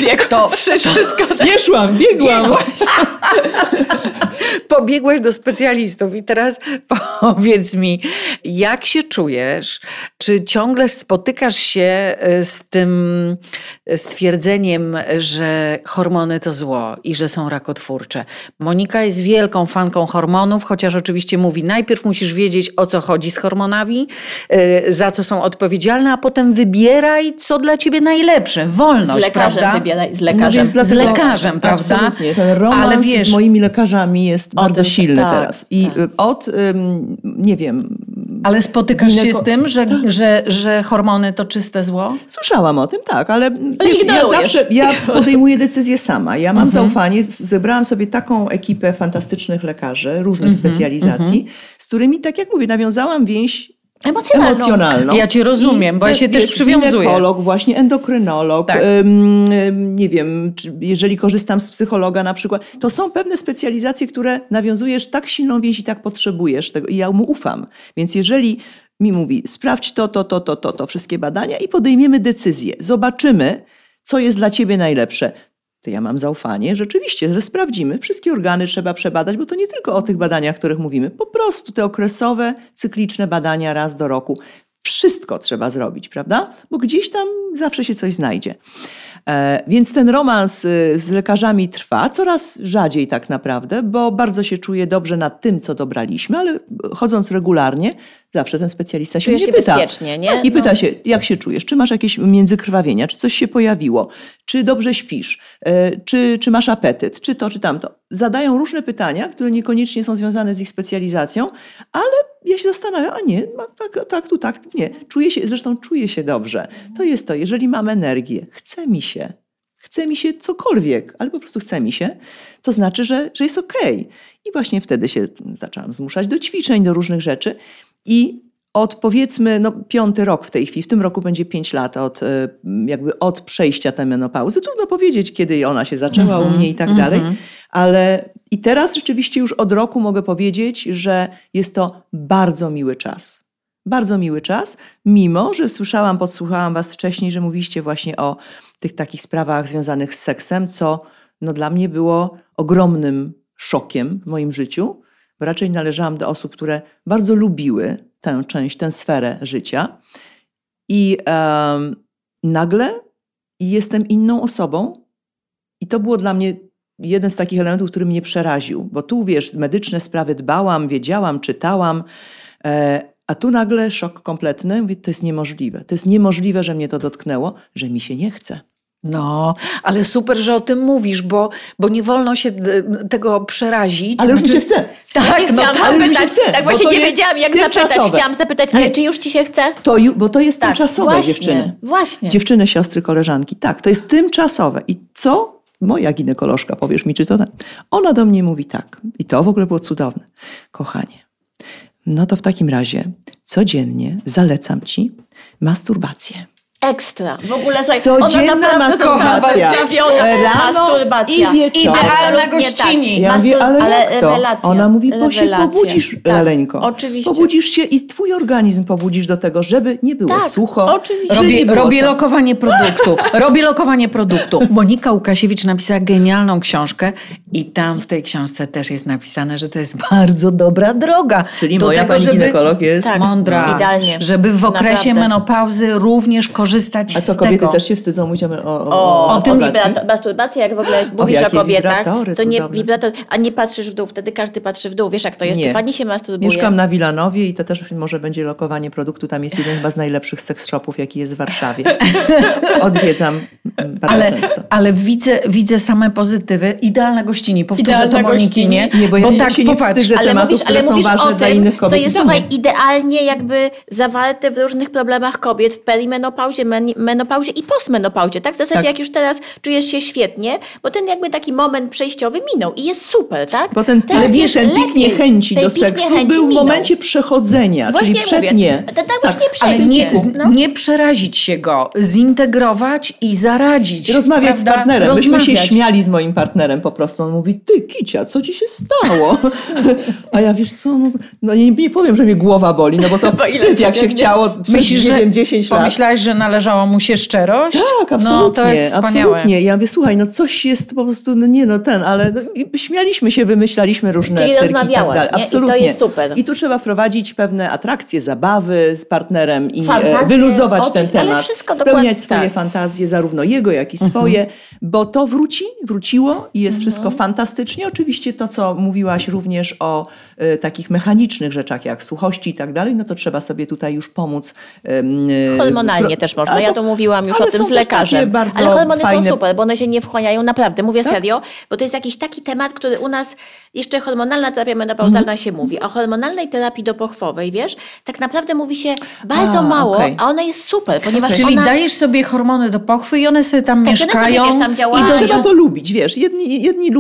[SPEAKER 3] Biegłam.
[SPEAKER 1] Pobiegłaś do specjalistów i teraz powiedz mi, jak się czujesz? Czy ciągle spotykasz się z tym stwierdzeniem, że hormony to zło i że są rakotwórcze? Monika jest wielką fanką hormonów, chociaż oczywiście mówi, najpierw musisz wiedzieć, o co chodzi z hormonami, za co są odpowiedzialne, a potem wybieraj, co dla ciebie najlepsze. Wolność, prawda?
[SPEAKER 2] Wybieraj, z lekarzem.
[SPEAKER 1] Z lekarzem, prawda?
[SPEAKER 3] Absolutnie. Ten romans z moimi lekarzami jest bardzo silny teraz. I nie wiem...
[SPEAKER 1] Ale spotykasz się z tym, że hormony to czyste zło?
[SPEAKER 3] Słyszałam o tym, tak, ale wiesz, ja podejmuję decyzję sama. Ja mam zaufanie, zebrałam sobie taką ekipę fantastycznych lekarzy, różnych specjalizacji, z którymi, tak jak mówię, nawiązałam więź emocjonalną.
[SPEAKER 1] Ja cię rozumiem, bo ja się też przywiązuję.
[SPEAKER 3] Ginekolog, właśnie endokrynolog,
[SPEAKER 1] tak.
[SPEAKER 3] Nie wiem, jeżeli korzystam z psychologa na przykład, to są pewne specjalizacje, które nawiązujesz tak silną więź i tak potrzebujesz tego i ja mu ufam. Więc jeżeli mi mówi, sprawdź to, wszystkie badania i podejmiemy decyzję, zobaczymy, co jest dla ciebie najlepsze. To ja mam zaufanie, rzeczywiście, że sprawdzimy. Wszystkie organy trzeba przebadać, bo to nie tylko o tych badaniach, o których mówimy. Po prostu te okresowe, cykliczne badania raz do roku. Wszystko trzeba zrobić, prawda? Bo gdzieś tam zawsze się coś znajdzie. Więc ten romans z lekarzami trwa coraz rzadziej tak naprawdę, bo bardzo się czuję dobrze nad tym, co dobraliśmy, ale chodząc regularnie, zawsze ten specjalista się mnie pyta.
[SPEAKER 2] Bezpiecznie, nie?
[SPEAKER 3] Tak, i pyta się, jak się czujesz, czy masz jakieś międzykrwawienia, czy coś się pojawiło, czy dobrze śpisz, czy masz apetyt, czy to, czy tamto. Zadają różne pytania, które niekoniecznie są związane z ich specjalizacją, ale ja się zastanawiam, a nie, tak, nie. Czuję się dobrze. To jest to, jeżeli mam energię, chce mi się cokolwiek, ale po prostu chce mi się, to znaczy, że jest okej. I właśnie wtedy się zaczęłam zmuszać do ćwiczeń, do różnych rzeczy i od powiedzmy 5. rok w tej chwili, w tym roku będzie 5 lat od przejścia tej menopauzy. Trudno powiedzieć, kiedy ona się zaczęła u mnie i tak dalej, ale i teraz rzeczywiście już od roku mogę powiedzieć, że jest to bardzo miły czas. Bardzo miły czas, mimo że podsłuchałam was wcześniej, że mówiliście właśnie o tych takich sprawach związanych z seksem, co dla mnie było ogromnym szokiem w moim życiu, bo raczej należałam do osób, które bardzo lubiły tę część, tę sferę życia i nagle jestem inną osobą i to było dla mnie jeden z takich elementów, który mnie przeraził, bo tu medyczne sprawy dbałam, wiedziałam, czytałam, a tu nagle szok kompletny. Mówię, to jest niemożliwe. To jest niemożliwe, że mnie to dotknęło, że mi się nie chce.
[SPEAKER 1] No, ale super, że o tym mówisz, bo nie wolno się tego przerazić.
[SPEAKER 3] Ale już mi się chce.
[SPEAKER 2] Tak, chciałam zapytać. Tak właśnie nie wiedziałam, jak zapytać. Chciałam zapytać, ale czy już ci się chce?
[SPEAKER 3] Bo to jest tymczasowe,
[SPEAKER 2] właśnie,
[SPEAKER 3] dziewczyny.
[SPEAKER 2] Właśnie.
[SPEAKER 3] Dziewczyny, siostry, koleżanki. Tak, to jest tymczasowe. I co? Moja ginekolożka, powiesz mi, czy to tak? Ona do mnie mówi tak. I to w ogóle było cudowne. Kochanie, no to w takim razie codziennie zalecam ci masturbację.
[SPEAKER 2] Ekstra. W ogóle, słuchaj,
[SPEAKER 3] codzienna masturbacja. Rano
[SPEAKER 2] masturbacja.
[SPEAKER 3] I wieczorem.
[SPEAKER 1] Idealna gościni.
[SPEAKER 3] Ja mówię, ale jak to?
[SPEAKER 2] Rewelacja.
[SPEAKER 3] Ona mówi, bo się pobudzisz, Leleńko.
[SPEAKER 2] Oczywiście.
[SPEAKER 3] Pobudzisz się i twój organizm pobudzisz do tego, żeby nie było sucho.
[SPEAKER 2] Oczywiście.
[SPEAKER 1] Robię lokowanie produktu. Monika Łukasiewicz napisała genialną książkę i tam w tej książce też jest napisane, że to jest bardzo dobra droga.
[SPEAKER 3] Czyli
[SPEAKER 1] do
[SPEAKER 3] moja
[SPEAKER 1] tego,
[SPEAKER 3] pani ginekolog jest
[SPEAKER 1] mądra.
[SPEAKER 2] Idealnie.
[SPEAKER 1] Żeby w okresie menopauzy również korzystać
[SPEAKER 3] z tego. A co, kobiety też się wstydzą mówić
[SPEAKER 2] o tym masturbacja, jak w ogóle mówisz o kobietach, to nie wibrator, a nie patrzysz w dół, wtedy każdy patrzy w dół. Wiesz jak to jest? Czy pani się masturbuje?
[SPEAKER 3] Mieszkam na Wilanowie i to też może będzie lokowanie produktu. Tam jest jeden chyba z najlepszych seks shopów, jaki jest w Warszawie. Odwiedzam bardzo często.
[SPEAKER 1] Ale widzę same pozytywy. Idealna gościni. Powtórzę to Monikinie.
[SPEAKER 3] Nie, bo ja się nie wstydzę tematów, które są ważne dla innych kobiet.
[SPEAKER 2] To jest, słuchaj, idealnie jakby zawarte w różnych problemach kobiet w perimenopauzie, menopauzie i postmenopauzie. Tak? W zasadzie jak już teraz czujesz się świetnie, bo ten jakby taki moment przejściowy minął i jest super, tak?
[SPEAKER 3] Bo ten pik niechęci do seksu był w momencie przechodzenia,
[SPEAKER 2] właśnie
[SPEAKER 3] czyli przednie.
[SPEAKER 2] Tak właśnie
[SPEAKER 1] ale nie przerazić się go, zintegrować i zaradzić.
[SPEAKER 3] Rozmawiać z partnerem. Myśmy się śmiali z moim partnerem po prostu. On mówi, ty Kicia, co ci się stało? A ja wiesz co, nie powiem, że mnie głowa boli, no bo to wstyd, jak się chciało
[SPEAKER 1] myślisz, że
[SPEAKER 3] 10 lat.
[SPEAKER 1] Pomyślałaś, że należała mu się szczerość?
[SPEAKER 3] Tak, absolutnie.
[SPEAKER 1] To jest
[SPEAKER 3] absolutnie. Ja mówię, słuchaj, coś jest po prostu, ale śmialiśmy się, wymyślaliśmy różne cyrki i tak dalej. Absolutnie.
[SPEAKER 2] I to jest super.
[SPEAKER 3] I tu trzeba wprowadzić pewne atrakcje, zabawy z partnerem i wyluzować ten temat. Spełniać swoje fantazje, zarówno jego, jak i swoje, bo to wróciło i jest wszystko fantastycznie. Oczywiście to, co mówiłaś również o takich mechanicznych rzeczach, jak suchości i tak dalej, no to trzeba sobie tutaj już pomóc.
[SPEAKER 2] Hormonalnie też można. Ja to mówiłam już o tym z lekarzem. Ale hormony są super, bo one się nie wchłaniają. Naprawdę, mówię serio, bo to jest jakiś taki temat, który u nas jeszcze hormonalna terapia menopauzalna się mówi. O hormonalnej terapii dopochwowej, wiesz, tak naprawdę mówi się bardzo mało, a ona jest super, ponieważ
[SPEAKER 1] Czyli dajesz sobie hormony do pochwy i one sobie tam mieszkają.
[SPEAKER 2] Sobie, wiesz, tam działają.
[SPEAKER 3] I trzeba to lubić, wiesz. Jedni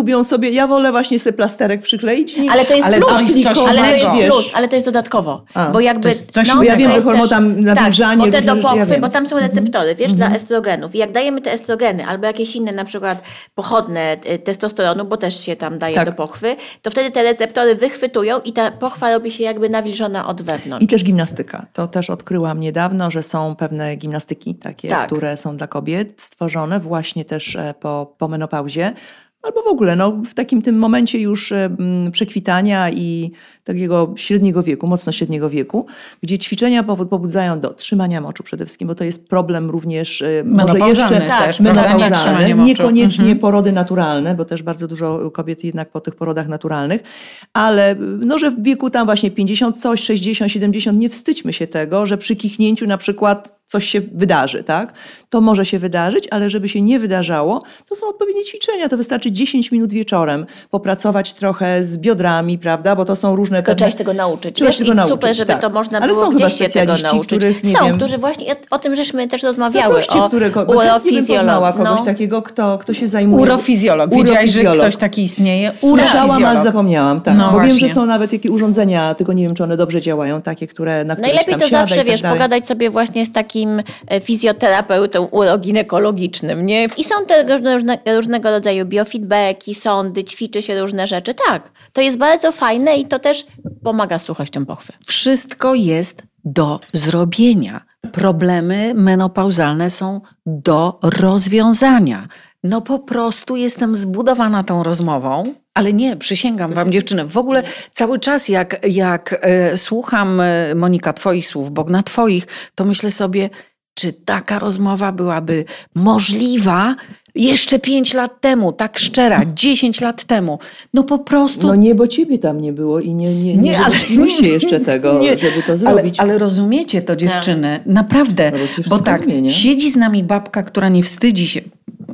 [SPEAKER 3] lubią sobie, ja wolę właśnie sobie plasterek przykleić.
[SPEAKER 2] Ale to jest plus,
[SPEAKER 1] to jest coś
[SPEAKER 2] ale to jest dodatkowo. Bo jakby,
[SPEAKER 1] to jest coś
[SPEAKER 3] bo ja wiem, że hormon
[SPEAKER 2] też,
[SPEAKER 3] tam nawilżanie,
[SPEAKER 2] bo te do pochwy,
[SPEAKER 3] ja
[SPEAKER 2] bo tam są receptory, wiesz, dla estrogenów. I jak dajemy te estrogeny albo jakieś inne, na przykład pochodne testosteronu, bo też się tam daje do pochwy, to wtedy te receptory wychwytują i ta pochwa robi się jakby nawilżona od wewnątrz.
[SPEAKER 3] I też gimnastyka. To też odkryłam niedawno, że są pewne gimnastyki takie, które są dla kobiet stworzone właśnie też po menopauzie. Albo w ogóle w takim tym momencie już przekwitania i takiego średniego wieku, mocno średniego wieku, gdzie ćwiczenia pobudzają do trzymania moczu przede wszystkim, bo to jest problem również może jeszcze menopauzalny, niekoniecznie porody naturalne, bo też bardzo dużo kobiet jednak po tych porodach naturalnych, ale że w wieku tam właśnie 50 coś, 60, 70, nie wstydźmy się tego, że przy kichnięciu na przykład coś się wydarzy, tak? To może się wydarzyć, ale żeby się nie wydarzało, to są odpowiednie ćwiczenia. To wystarczy 10 minut wieczorem popracować trochę z biodrami, prawda? Bo to są różne...
[SPEAKER 2] Tylko trzeba się tego nauczyć. Super, żeby to można było gdzieś się tego nauczyć. Którzy właśnie, o tym żeśmy też rozmawiały.
[SPEAKER 3] Urofizjolog. Nie poznała kogoś takiego, kto się zajmuje.
[SPEAKER 1] Urofizjolog. Wiedziałaś, że ktoś taki istnieje?
[SPEAKER 3] Słyszałam, ale zapomniałam. Tak. Bo wiem, że są nawet takie urządzenia, tylko nie wiem, czy one dobrze działają, takie, na które
[SPEAKER 2] najlepiej to zawsze,
[SPEAKER 3] wiesz,
[SPEAKER 2] pogadać sobie właśnie z takim fizjoterapeutą uroginekologicznym, nie? I są te różnego rodzaju biofeedbacki, sondy, ćwiczy się różne rzeczy. Tak, to jest bardzo fajne i to też pomaga słuchościom pochwy.
[SPEAKER 1] Wszystko jest do zrobienia. Problemy menopauzalne są do rozwiązania. Po prostu jestem zbudowana tą rozmową, ale nie, przysięgam wam dziewczyny, w ogóle cały czas jak słucham, Monika, twoich słów, Bogna twoich, to myślę sobie, czy taka rozmowa byłaby możliwa jeszcze 5 lat temu, tak szczera, 10 lat temu. Po prostu...
[SPEAKER 3] nie, bo ciebie tam nie było i nie jeszcze tego, żeby to zrobić.
[SPEAKER 1] Ale rozumiecie to, dziewczyny, naprawdę, bo tak, siedzi z nami babka, która nie wstydzi się,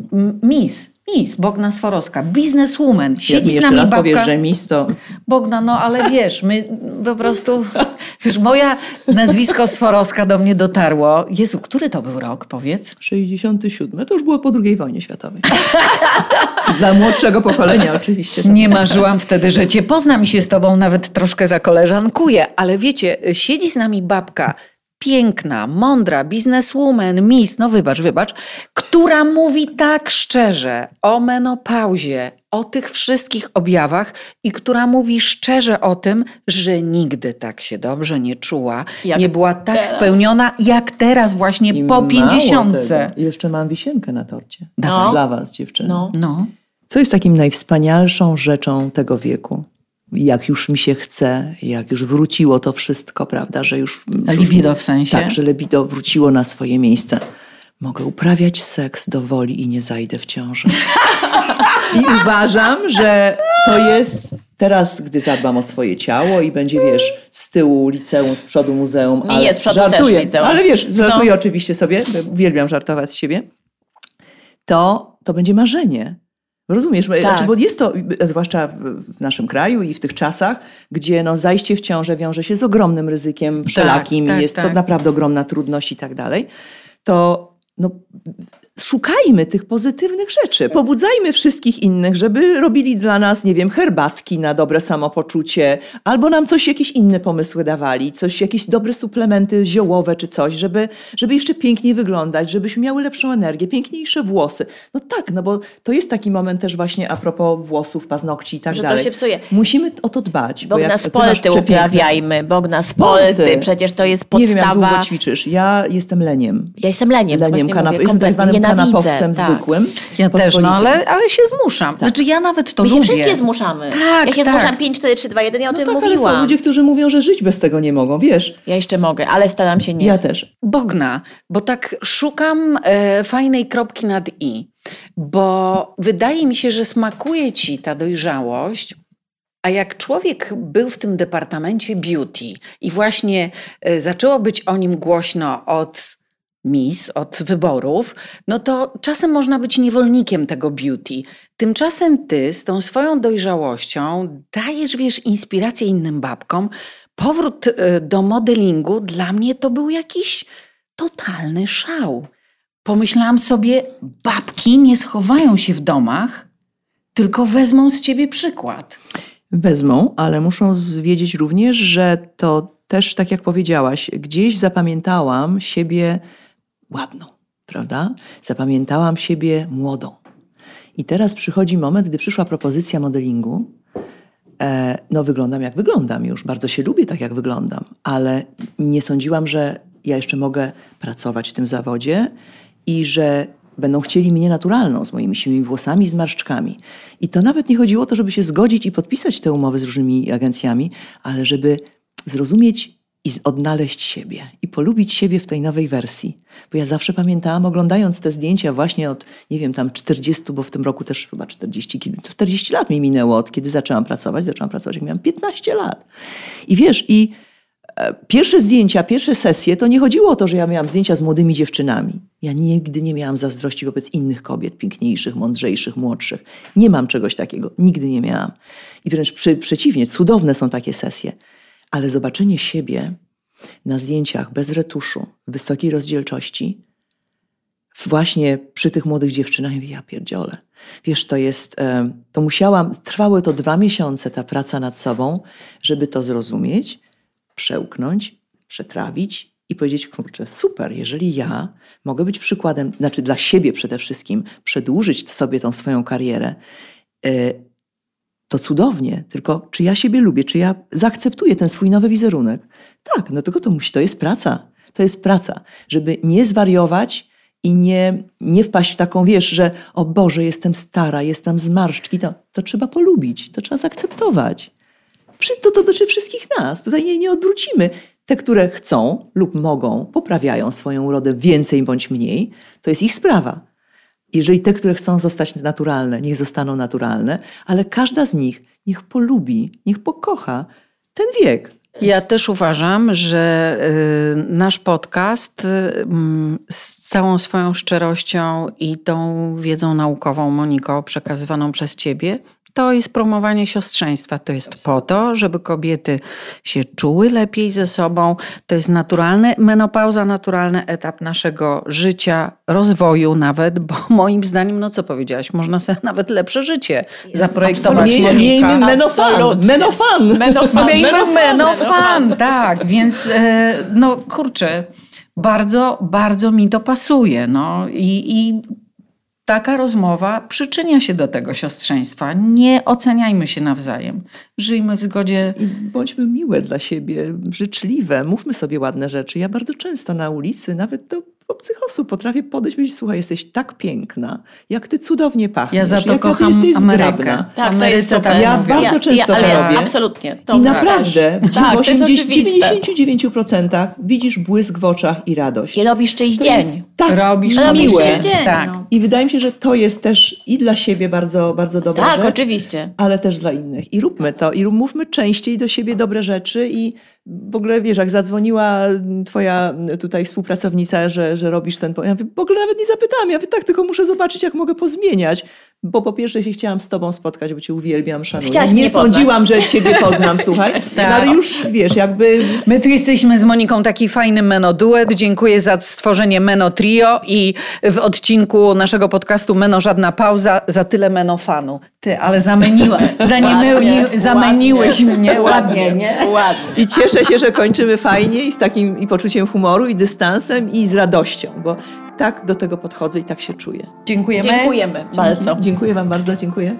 [SPEAKER 1] Miss Bogna Sforowska, businesswoman, siedzi z nami babka.
[SPEAKER 3] Powiesz, że Miss to...
[SPEAKER 1] Bogna, ale wiesz, my po prostu, moja nazwisko Sforowska do mnie dotarło. Jezu, który to był rok, powiedz?
[SPEAKER 3] 67. To już było po II wojnie światowej. Dla młodszego pokolenia oczywiście.
[SPEAKER 1] Nie marzyłam wtedy, że cię poznam i się z tobą nawet troszkę zakoleżankuję, ale wiecie, siedzi z nami babka, piękna, mądra, bizneswoman, miss, wybacz, która mówi tak szczerze o menopauzie, o tych wszystkich objawach i która mówi szczerze o tym, że nigdy tak się dobrze nie czuła, nie była tak teraz spełniona, jak teraz właśnie po 50.
[SPEAKER 3] Jeszcze mam wisienkę na torcie. Dla was, dziewczyny.
[SPEAKER 1] No.
[SPEAKER 3] Co jest takim najwspanialszą rzeczą tego wieku? Jak już mi się chce, jak już wróciło to wszystko, prawda, że już...
[SPEAKER 1] Libido w sensie?
[SPEAKER 3] Tak, że libido wróciło na swoje miejsce. Mogę uprawiać seks do woli i nie zajdę w ciążę. I uważam, że to jest teraz, gdy zadbam o swoje ciało i będzie, z tyłu liceum, z przodu muzeum, ale
[SPEAKER 2] nie, z przodu
[SPEAKER 3] żartuję,
[SPEAKER 2] też liceum.
[SPEAKER 3] Ale żartuję oczywiście sobie, uwielbiam żartować z siebie, to będzie marzenie. Rozumiesz?
[SPEAKER 2] Tak.
[SPEAKER 3] Bo jest to, zwłaszcza w naszym kraju i w tych czasach, gdzie zajście w ciążę wiąże się z ogromnym ryzykiem wszelakim, jest to naprawdę ogromna trudność i tak dalej, to szukajmy tych pozytywnych rzeczy. Pobudzajmy wszystkich innych, żeby robili dla nas, herbatki na dobre samopoczucie, albo nam jakieś inne pomysły dawali, jakieś dobre suplementy ziołowe czy coś, żeby jeszcze piękniej wyglądać, żebyśmy miały lepszą energię, piękniejsze włosy. Bo to jest taki moment też właśnie a propos włosów, paznokci i tak dalej.
[SPEAKER 2] Że to się psuje.
[SPEAKER 3] Musimy o to dbać.
[SPEAKER 2] Bogna spolty uprawiajmy, Bogna spolty. Przecież to jest podstawa.
[SPEAKER 3] Nie wiem, jak długo ćwiczysz. Ja jestem leniem.
[SPEAKER 2] Ja jestem leniem.
[SPEAKER 3] Jestem tak zwanym kanapowcem zwykłym.
[SPEAKER 1] Ja też, ale się zmuszam. Znaczy ja nawet to
[SPEAKER 2] lubię.
[SPEAKER 1] My
[SPEAKER 2] się wszystkie zmuszamy.
[SPEAKER 1] Tak,
[SPEAKER 2] ja się zmuszam 5, 4, 3, 2, 1, ja o tym mówiłam.
[SPEAKER 3] Ale są ludzie, którzy mówią, że żyć bez tego nie mogą, wiesz.
[SPEAKER 2] Ja jeszcze mogę, ale staram się nie.
[SPEAKER 3] Ja też.
[SPEAKER 1] Bogna, bo tak szukam fajnej kropki nad i, bo wydaje mi się, że smakuje ci ta dojrzałość, a jak człowiek był w tym departamencie beauty i właśnie zaczęło być o nim głośno od wyborów, to czasem można być niewolnikiem tego beauty. Tymczasem ty z tą swoją dojrzałością dajesz, inspirację innym babkom. Powrót do modelingu dla mnie to był jakiś totalny szał. Pomyślałam sobie, babki nie schowają się w domach, tylko wezmą z ciebie przykład.
[SPEAKER 3] Wezmą, ale muszą wiedzieć również, że to też, tak jak powiedziałaś, gdzieś zapamiętałam siebie ładną, prawda? Zapamiętałam siebie młodą. I teraz przychodzi moment, gdy przyszła propozycja modelingu. Wyglądam jak wyglądam już. Bardzo się lubię tak, jak wyglądam. Ale nie sądziłam, że ja jeszcze mogę pracować w tym zawodzie i że będą chcieli mnie naturalną, z moimi siwymi włosami, z marszczkami. I to nawet nie chodziło o to, żeby się zgodzić i podpisać te umowy z różnymi agencjami, ale żeby zrozumieć i odnaleźć siebie i polubić siebie w tej nowej wersji. Bo ja zawsze pamiętałam, oglądając te zdjęcia właśnie od, 40, bo w tym roku też chyba 40 lat mi minęło, od kiedy zaczęłam pracować jak miałam 15 lat. I wiesz, pierwsze zdjęcia, pierwsze sesje, to nie chodziło o to, że ja miałam zdjęcia z młodymi dziewczynami. Ja nigdy nie miałam zazdrości wobec innych kobiet, piękniejszych, mądrzejszych, młodszych. Nie mam czegoś takiego. Nigdy nie miałam. I wręcz przeciwnie, cudowne są takie sesje. Ale zobaczenie siebie na zdjęciach bez retuszu, wysokiej rozdzielczości, właśnie przy tych młodych dziewczynach, ja pierdziolę. Wiesz, trwało to 2 miesiące, ta praca nad sobą, żeby to zrozumieć, przełknąć, przetrawić i powiedzieć, kurczę, super, jeżeli ja mogę być przykładem, znaczy dla siebie przede wszystkim, przedłużyć sobie tą swoją karierę, to cudownie, tylko czy ja siebie lubię, czy ja zaakceptuję ten swój nowy wizerunek? Tak, tylko to jest praca. To jest praca, żeby nie zwariować i nie wpaść w taką, wiesz, że o Boże, jestem stara, jestem z marszczki. To trzeba polubić, to trzeba zaakceptować. To dotyczy wszystkich nas. Tutaj nie odwrócimy. Te, które chcą lub mogą, poprawiają swoją urodę więcej bądź mniej, to jest ich sprawa. Jeżeli te, które chcą zostać naturalne, niech zostaną naturalne, ale każda z nich niech polubi, niech pokocha ten wiek.
[SPEAKER 1] Ja też uważam, że nasz podcast z całą swoją szczerością i tą wiedzą naukową, Moniko, przekazywaną przez ciebie, to jest promowanie siostrzeństwa. To jest po to, żeby kobiety się czuły lepiej ze sobą. To jest menopauza, naturalny etap naszego życia, rozwoju nawet, bo moim zdaniem, co powiedziałaś, można sobie nawet lepsze życie zaprojektować.
[SPEAKER 3] Miejmy menofan.
[SPEAKER 1] Menofan, tak. Więc kurczę, bardzo, bardzo mi to pasuje. I taka rozmowa przyczynia się do tego siostrzeństwa. Nie oceniajmy się nawzajem. Żyjmy w zgodzie.
[SPEAKER 3] I bądźmy miłe dla siebie, życzliwe. Mówmy sobie ładne rzeczy. Ja bardzo często na ulicy, nawet do obcych osób potrafię podejść i powiedzieć, słuchaj, jesteś tak piękna, jak ty cudownie pachniesz.
[SPEAKER 1] Ja za to
[SPEAKER 3] jak
[SPEAKER 1] kocham
[SPEAKER 3] ty jesteś
[SPEAKER 1] Amerykę.
[SPEAKER 3] zgrabna.
[SPEAKER 2] Tak, to jest super.
[SPEAKER 3] Ja bardzo często to robię.
[SPEAKER 2] Absolutnie.
[SPEAKER 3] I naprawdę w 99%
[SPEAKER 2] tak,
[SPEAKER 3] widzisz błysk w oczach i radość.
[SPEAKER 2] I robisz czyjś dzień.
[SPEAKER 3] Jest tak
[SPEAKER 1] robisz
[SPEAKER 3] miłe.
[SPEAKER 2] dzień.
[SPEAKER 1] Tak.
[SPEAKER 3] I wydaje mi się, że to jest też i dla siebie bardzo, bardzo dobra rzecz.
[SPEAKER 2] Tak, oczywiście.
[SPEAKER 3] Ale też dla innych. I róbmy to. I mówmy częściej do siebie dobre rzeczy. I w ogóle, wiesz, jak zadzwoniła twoja tutaj współpracownica, że robisz ten... Ja w ogóle nawet nie zapytałam. Ja tak tylko muszę zobaczyć, jak mogę pozmieniać. Bo po pierwsze się chciałam z tobą spotkać, bo cię uwielbiam, szanuję.
[SPEAKER 2] Chciałaś
[SPEAKER 3] nie
[SPEAKER 2] mnie
[SPEAKER 3] sądziłam, że ciebie poznam, słuchaj.
[SPEAKER 1] Tak.
[SPEAKER 3] No, ale już, wiesz, jakby...
[SPEAKER 1] My tu jesteśmy z Moniką taki fajny meno-duet. Dziękuję za stworzenie meno-trio i w odcinku naszego podcastu Meno Żadna Pauza za tyle menofanu. Ty, ale zameniłeś mnie ładnie, nie?
[SPEAKER 2] Ładnie.
[SPEAKER 3] I cieszę się, że kończymy fajnie i z takim i poczuciem humoru, i dystansem, i z radością, bo tak do tego podchodzę i tak się czuję.
[SPEAKER 1] Dziękujemy.
[SPEAKER 2] Dziękujemy bardzo.
[SPEAKER 3] Dziękuję wam bardzo, dziękuję.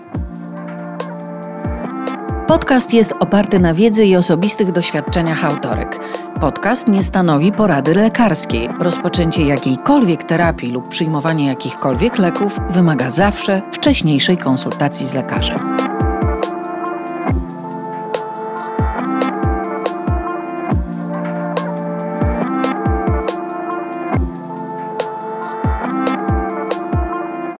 [SPEAKER 1] Podcast jest oparty na wiedzy i osobistych doświadczeniach autorek. Podcast nie stanowi porady lekarskiej. Rozpoczęcie jakiejkolwiek terapii lub przyjmowanie jakichkolwiek leków wymaga zawsze wcześniejszej konsultacji z lekarzem.